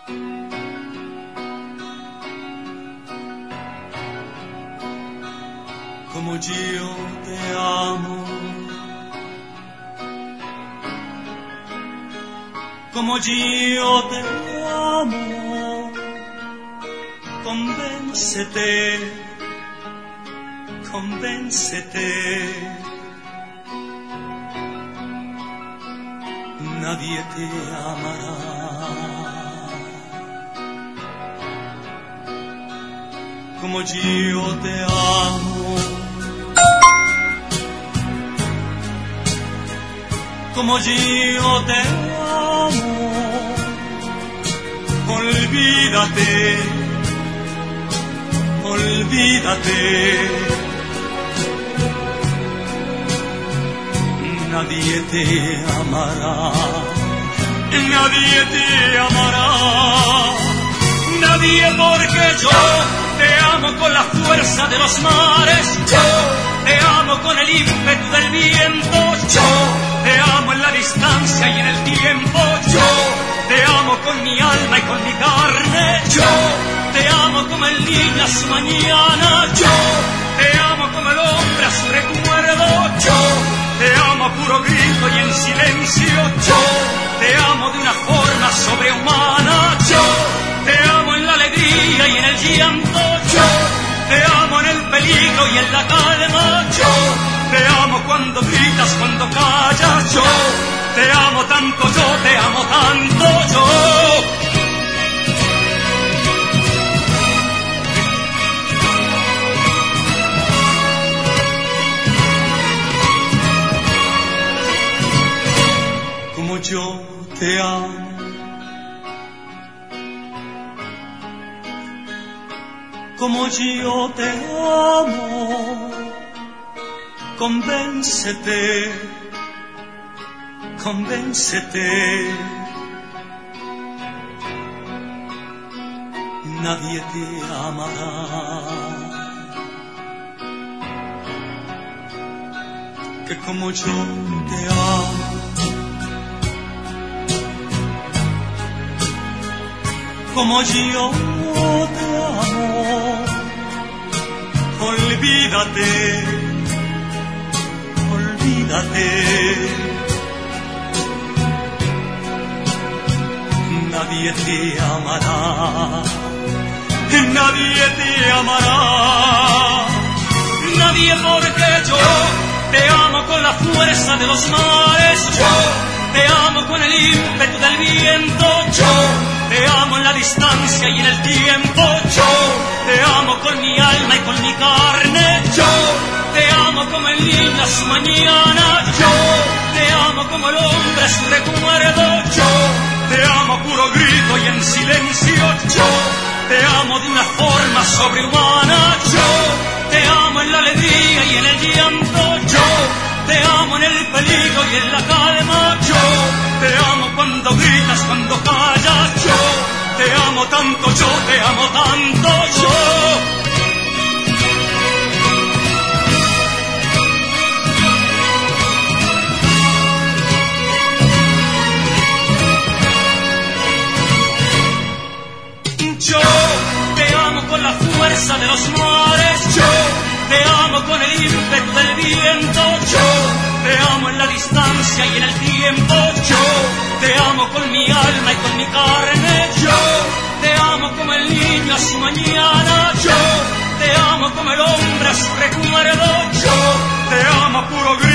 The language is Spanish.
Como yo te amo, como yo te amo, convéncete, convéncete, nadie te amará como yo te amo. Como yo te amo, olvídate, olvídate, nadie te amará, nadie te amará, nadie, porque yo te amo con la fuerza de los mares, yo te amo con el ímpetu del viento, yo te amo en la distancia y en el tiempo, yo te amo con mi alma y con mi carne, yo te amo como el niño a su mañana, yo te amo como el hombre a su recuerdo, yo te amo a puro grito y en silencio, yo te amo de una forma sobrehumana, yo te amo en la alegría y en el llanto, yo te amo en el peligro y en la calma, yo te amo cuando gritas, cuando callas, yo te amo tanto, yo te amo tanto, yo. Como yo te amo, como yo te amo, convéncete, convéncete, nadie te amará que como yo te amo. Como yo te amo, olvídate, olvídate, nadie te amará, nadie te amará, nadie, porque yo te amo con la fuerza de los mares, yo te amo con el ímpetu del viento, yo te amo en la distancia y en el tiempo, yo te amo con mi alma y con mi carne, yo te amo como el niño a su mañana, yo te amo como el hombre a su recuerdo, yo te amo a puro grito y en silencio, yo te amo de una forma sobrehumana, yo te amo en la alegría y en el llanto, yo te amo en el peligro y en la calma, yo te amo cuando gritas, cuando callas, yo te amo tanto, yo te amo tanto, yo. Yo te amo con la fuerza de los mares, yo te amo con el ímpetu del viento, yo te amo en la distancia y en el tiempo, yo te amo con mi alma y con mi carne, yo te amo como el niño a su mañana, yo te amo como el hombre a su recuerdo, yo te amo a puro